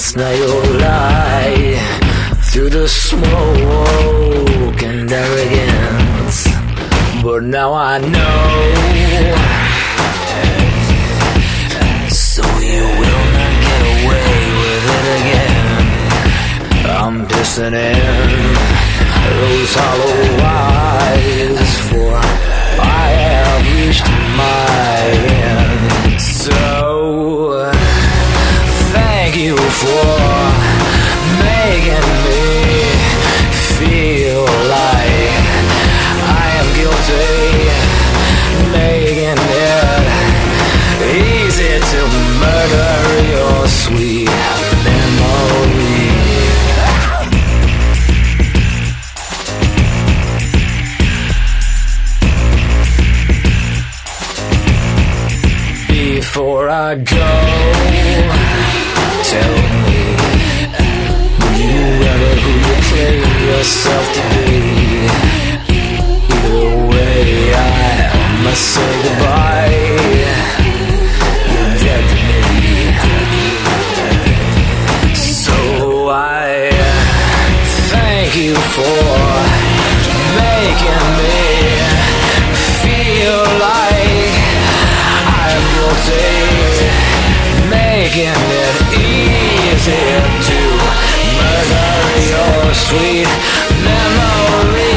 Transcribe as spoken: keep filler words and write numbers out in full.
last night you'll lie through the smoke and arrogance, but now I know. So you will not get away with it again. I'm dissing in those hollow eyes, for I have reached my end. So thank you for making me feel like I am guilty, making it easy to murder your sweet memory. Before I go, tell me, will you ever who you claim yourself to be? Either way, I must say goodbye. You're dead to me. So I thank you for making me feel like I'm guilty, making it easier to murder your sweet memory.